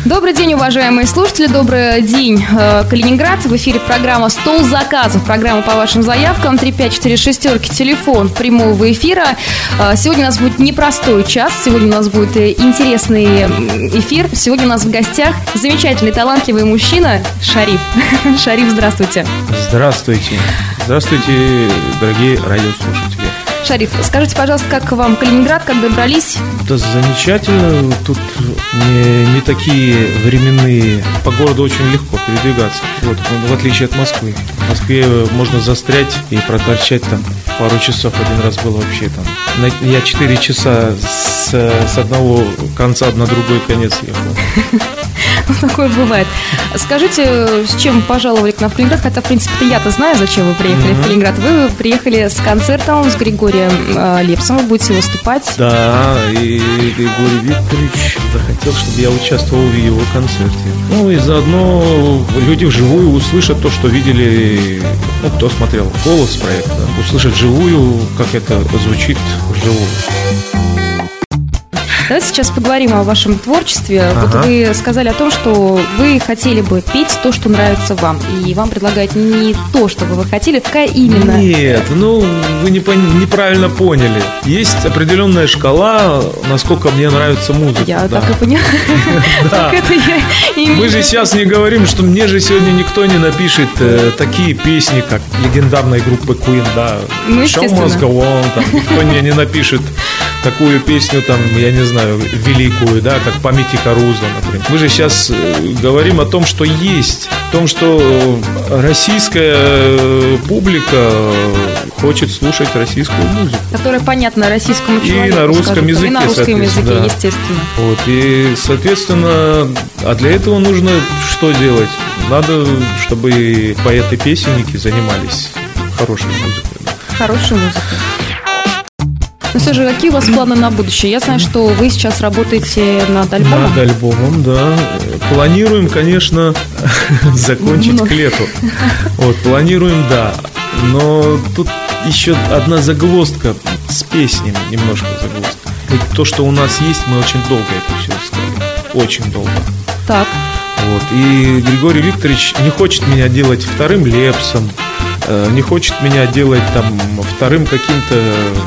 Добрый день, уважаемые слушатели, добрый день, Калининград. В эфире программа «Стол заказов», программа по вашим заявкам, 3546, телефон прямого эфира. Сегодня у нас будет непростой час, сегодня у нас будет интересный эфир. Сегодня у нас в гостях замечательный, талантливый мужчина Шариф. Шариф, здравствуйте. Здравствуйте. Здравствуйте, дорогие радиослушатели. Шариф, скажите, пожалуйста, как вам Калининград, как добрались? Да, замечательно. Тут не такие временные. По городу очень легко передвигаться. Вот, в отличие от Москвы. В Москве можно застрять и проторчать там пару часов. Один раз было вообще там. Я 4 часа с одного конца на другой конец ехал. Такое бывает. Скажите, с чем пожаловали к нам в Калининград? Хотя, в принципе, я-то знаю, зачем вы приехали в Калининград. Вы приехали с концертом с Григорием Лепсом. Вы будете выступать. Да, и Григорий Викторович захотел, чтобы я участвовал в его концерте. Ну и заодно люди вживую услышат то, что видели, ну, кто смотрел «Голос» проекта, услышат вживую, как это звучит вживую. Давайте сейчас поговорим о вашем творчестве. Вот вы сказали о том, что вы хотели бы петь то, что нравится вам. И вам предлагают не то, что бы вы хотели. Какая именно? Нет, вы неправильно поняли. Есть определенная шкала, насколько мне нравится музыка. Я так и поняла. Мы же сейчас не говорим, что мне же сегодня никто не напишет такие песни, как легендарной группы Queen, да. Show Must Go On, там, никто не напишет такую песню, там, я не знаю, великую, да, как «Памяти Каруза», например. Мы же сейчас говорим о том, что есть, о том, что российская публика хочет слушать российскую музыку. Которая понятна российскому человеку. И на русском языке, и на русском языке, да. Естественно. Вот, и, соответственно, а для этого нужно что делать? Надо, чтобы поэты-песенники занимались хорошей музыкой. Да. Хорошей музыкой. Но все же, какие у вас планы на будущее? Я знаю, что вы сейчас работаете над альбомом. Над альбомом, да. Планируем, конечно, закончить к лету. Вот, планируем, да. Но тут еще одна загвоздка с песнями, немножко загвоздка. Ведь то, что у нас есть, мы очень долго это все искали. Очень долго. Так. Вот. И Григорий Викторович не хочет меня делать вторым Лепсом, не хочет меня делать там вторым каким-то,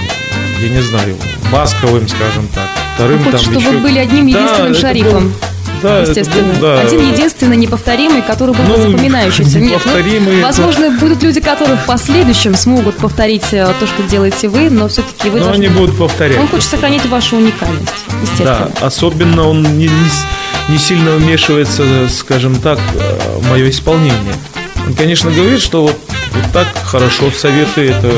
я не знаю, Басковым, скажем так. Вторым, хочет, там, чтобы еще... вы были одним единственным Шарифом. Да, естественно. Да. Один единственный, неповторимый, который был запоминающийся. Нет, возможно, будут люди, которые в последующем смогут повторить то, что делаете вы, но все-таки вы они будут повторять. Он хочет сохранить вашу уникальность, естественно. Да, особенно он не сильно вмешивается, скажем так, в мое исполнение. Он, конечно, говорит, что вот так хорошо, советы это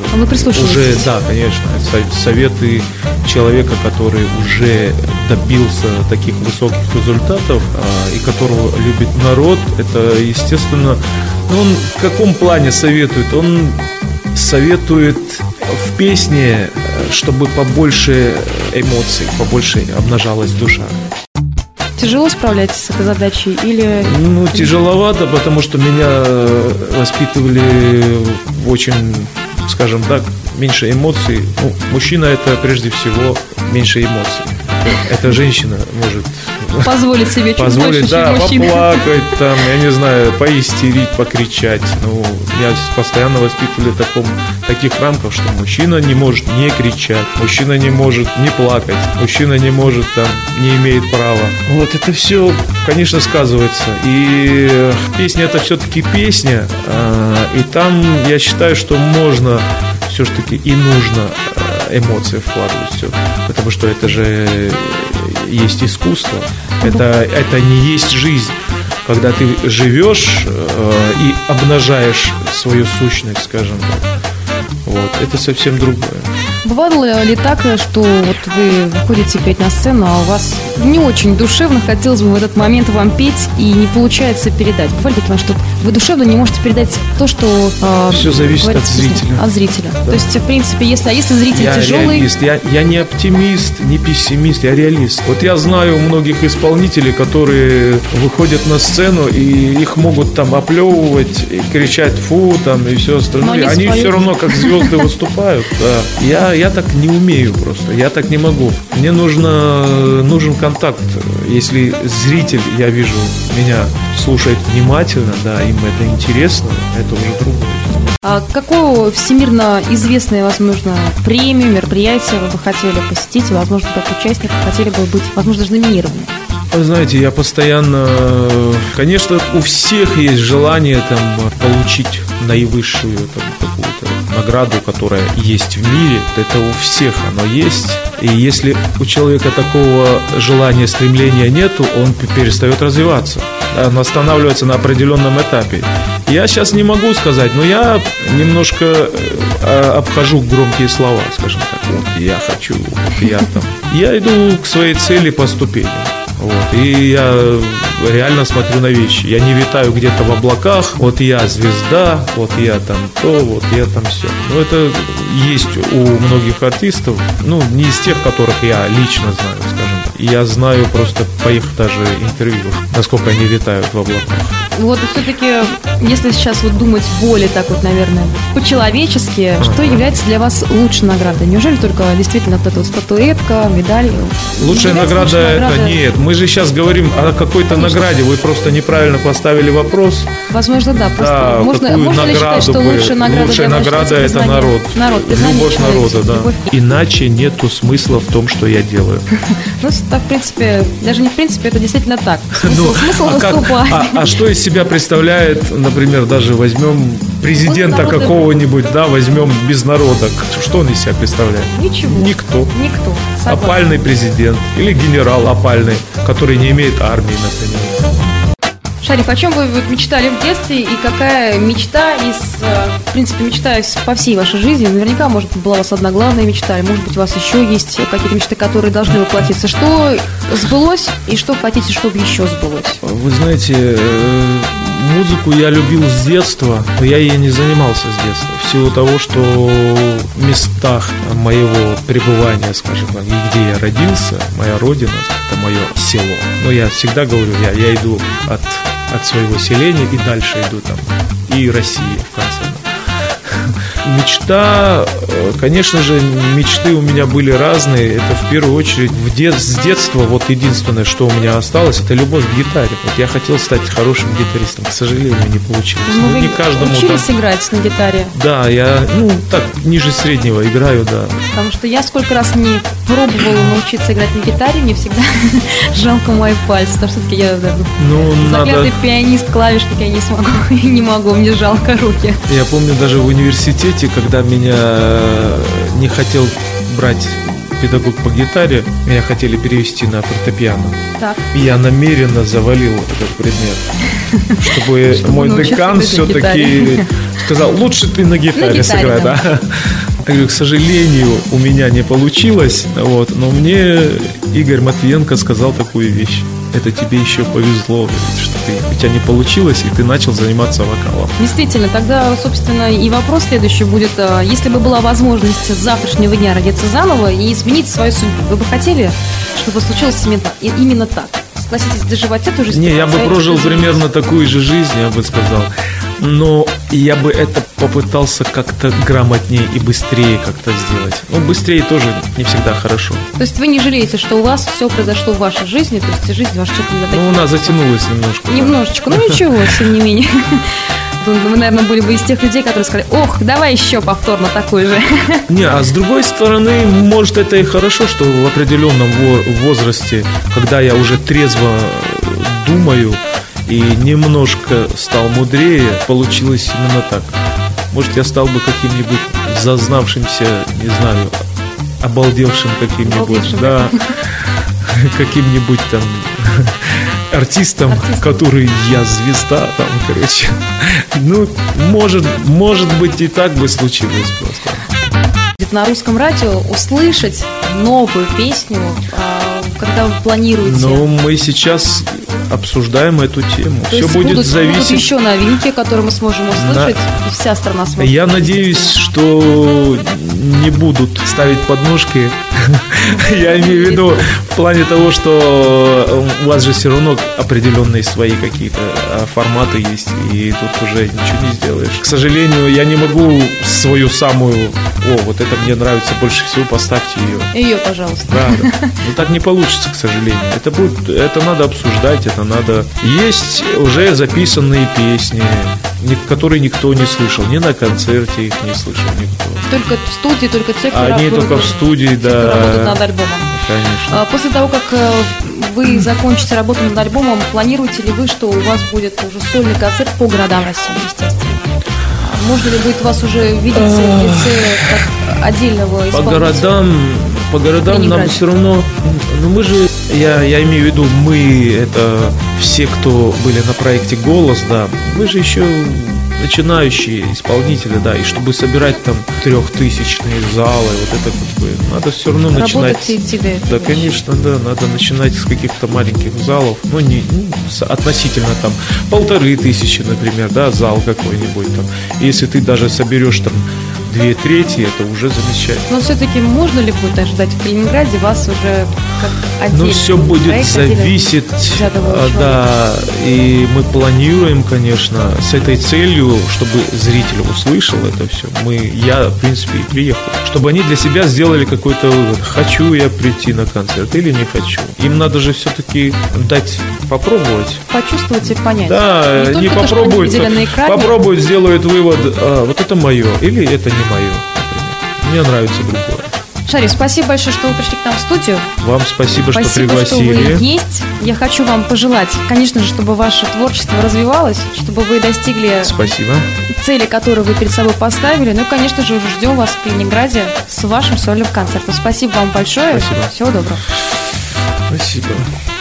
уже, да, конечно, советы человека, который уже добился таких высоких результатов и которого любит народ, это, естественно, он в каком плане советует? Он советует в песне, чтобы побольше эмоций, побольше обнажалась душа. Тяжело справляетесь с этой задачей или... Тяжеловато, потому что меня воспитывали в очень, скажем так, меньше эмоций. Мужчина – это прежде всего меньше эмоций. Эта женщина может позволить себе чуть больше, да, поплакать, там, я не знаю, поистерить, покричать. Меня постоянно воспитывали в таких рамках, что мужчина не может не кричать, мужчина не может не плакать, мужчина не может, там, не имеет права. Вот это все, конечно, сказывается. И песня – это все-таки песня, и там я считаю, что можно все-таки и нужно эмоции вкладывать все, потому что это же есть искусство, это не есть жизнь, когда ты живешь и обнажаешь свою сущность, скажем так. Вот, это совсем другое. Бывало ли так, что вот вы выходите петь на сцену, а у вас не очень душевно, хотелось бы в этот момент вам петь, и не получается передать? Бывает ли так, что вы душевно не можете передать то, что... Все зависит от зрителя. От зрителя. Да. То есть, в принципе, если зритель тяжелый... Реалист. Я не оптимист, не пессимист, я реалист. Вот я знаю многих исполнителей, которые выходят на сцену, и их могут там оплевывать, и кричать «фу», там, и все остальное. Они все равно как звезды выступают. Да. Я так не умею просто, я так не могу. Мне нужен контакт. Если зритель, я вижу, меня слушает внимательно, да, им это интересно, это уже другое. А какую всемирно известное, возможно, премию, мероприятие вы бы хотели посетить, и, возможно, как участник хотели бы быть, возможно, даже номинированы? Вы знаете, я постоянно... Конечно, у всех есть желание там получить наивысшую там, какую-то награду, которая есть в мире. Это у всех оно есть. И если у человека такого желания, стремления нету, он перестает развиваться. Он останавливается на определенном этапе. Я сейчас не могу сказать, но я немножко обхожу громкие слова, скажем так. Вот я хочу, вот я там. Я иду к своей цели по ступеням. Вот, и я реально смотрю на вещи. Я не витаю где-то в облаках. Вот я звезда, вот я там то, вот я там все. Но это есть у многих артистов. Ну, не из тех, которых я лично знаю, скажем так. Я знаю просто по их даже интервью, насколько они витают в облаках. Вот и все-таки, если сейчас вот думать более так вот, наверное, по-человечески, что является для вас лучшей наградой? Неужели только действительно вот эта вот статуэтка, медаль? Лучшая награда это нет. Мы же сейчас говорим о какой-то награде. Вы просто неправильно поставили вопрос. Возможно, да. Да, можно ли считать, что лучшая награда это народ. Любовь народа, да. Любовь. Иначе нету смысла в том, что я делаю. Ну, так, в принципе, даже не в принципе, это действительно так. Смысл выступать. А что из себя представляет, например, даже возьмем президента какого-нибудь, да, возьмем без народа. Что он из себя представляет? Ничего. Никто. Согласен. Опальный президент или генерал опальный, который не имеет армии, например. Шариф, о чем вы мечтали в детстве и какая мечта в принципе, мечта по всей вашей жизни? Наверняка, может быть, была у вас одна главная мечта, или, может быть, у вас еще есть какие-то мечты, которые должны воплотиться. Что сбылось и что хотите, чтобы еще сбылось? Вы знаете, музыку я любил с детства, но я ей не занимался с детства. В силу того, что в местах моего пребывания, скажем так, где я родился, моя родина, это мое село. Но я всегда говорю, я иду от своего селения и дальше иду там, и России в конце. Мечта, конечно же, мечты у меня были разные. Это в первую очередь с детства вот единственное, что у меня осталось, это любовь к гитаре. Вот я хотел стать хорошим гитаристом, к сожалению, не получилось. Вы не каждому учились играть на гитаре? Да, я, так, ниже среднего играю, да. Потому что я сколько раз не пробовала научиться играть на гитаре, мне всегда жалко мои пальцы, потому что все-таки я заклятый пианист, клавишник, я не смогу, не могу, мне жалко руки. Я помню даже в университете, когда меня не хотел брать педагог по гитаре, меня хотели перевести на фортепиано. Так. Я намеренно завалил этот предмет, чтобы мой декан все-таки сказал, лучше ты на гитаре сыграй. Да. Я говорю, к сожалению, у меня не получилось, но мне Игорь Матвиенко сказал такую вещь. Это тебе еще повезло, что у тебя не получилось, и ты начал заниматься вокалом. Действительно, тогда, собственно, и вопрос следующий будет. Если бы была возможность с завтрашнего дня родиться заново и изменить свою судьбу, вы бы хотели, чтобы случилось именно так? Согласитесь, доживать эту жизнь? Не, я бы прожил примерно такую же жизнь, я бы сказал. Но я бы это попытался как-то грамотнее и быстрее как-то сделать. Быстрее тоже не всегда хорошо. То есть вы не жалеете, что у вас все произошло в вашей жизни, то есть жизнь ваша что-то не такая? У нас затянулась немножко. Немножечко, ничего, тем не менее. Вы, наверное, были бы из тех людей, которые сказали, давай еще повторно такой же. Не, а с другой стороны, может, это и хорошо, что в определенном возрасте, когда я уже трезво думаю и немножко стал мудрее, получилось именно так. Может, я стал бы каким-нибудь зазнавшимся, не знаю, обалдевшим каким-нибудь, да, каким-нибудь там артистом, который я звезда, там, короче. Может быть, и так бы случилось просто. На русском радио услышать новую песню, когда вы планируете? Мы сейчас обсуждаем эту тему. То все будет зависеть. Будут еще новинки, которые мы сможем услышать, и вся страна сможет. Я надеюсь, что не будут ставить подножки Я имею в виду в плане того, что у вас же все равно определенные свои какие-то форматы есть, и тут уже ничего не сделаешь. К сожалению, я не могу свою самую, вот это мне нравится больше всего, поставьте ее. Ее, пожалуйста. Да. Но так не получится, к сожалению. Это надо обсуждать, это надо... Есть уже записанные песни, которые никто не слышал, ни на концерте их не слышал никто. Только в студии, только те, кто Они только в студии, да. Кто работает над альбомом. Конечно. После того, как вы закончите работу над альбомом, планируете ли вы, что у вас будет уже сольный концерт по городам России, естественно? Можно ли будет вас уже видеть в лице как отдельного исполнителя? По городам нам все равно... Ну, мы же... Я имею в виду, мы, это все, кто были на проекте «Голос», да, мы же еще начинающие исполнители, да, и чтобы собирать там 3000-е залы, вот это как бы, надо все равно начинать... Тебе. Да, конечно, да, надо начинать с каких-то маленьких залов, ну, относительно там 1500, например, да, зал какой-нибудь там. Если ты даже соберешь там 2/3, это уже замечательно. Но все-таки можно ли будет ожидать в Калининграде вас уже как отдельный? Ну, все будет зависеть, да, и мы планируем, конечно, с этой целью, чтобы зритель услышал это все. Я, в принципе, и приехал, чтобы они для себя сделали какой-то вывод, хочу я прийти на концерт или не хочу. Им надо же все-таки дать попробовать. Почувствовать и понять. Да, не попробуют, попробуют, сделают вывод, вот это мое или это не мое, например. Мне нравится другое. Шариф, спасибо большое, что вы пришли к нам в студию. Вам спасибо, что пригласили. Спасибо, что вы есть. Я хочу вам пожелать, конечно же, чтобы ваше творчество развивалось, чтобы вы достигли цели, которую вы перед собой поставили. Ну и, конечно же, уже ждем вас в Калининграде с вашим сольным концертом. Спасибо вам большое. Спасибо. Всего доброго. Спасибо.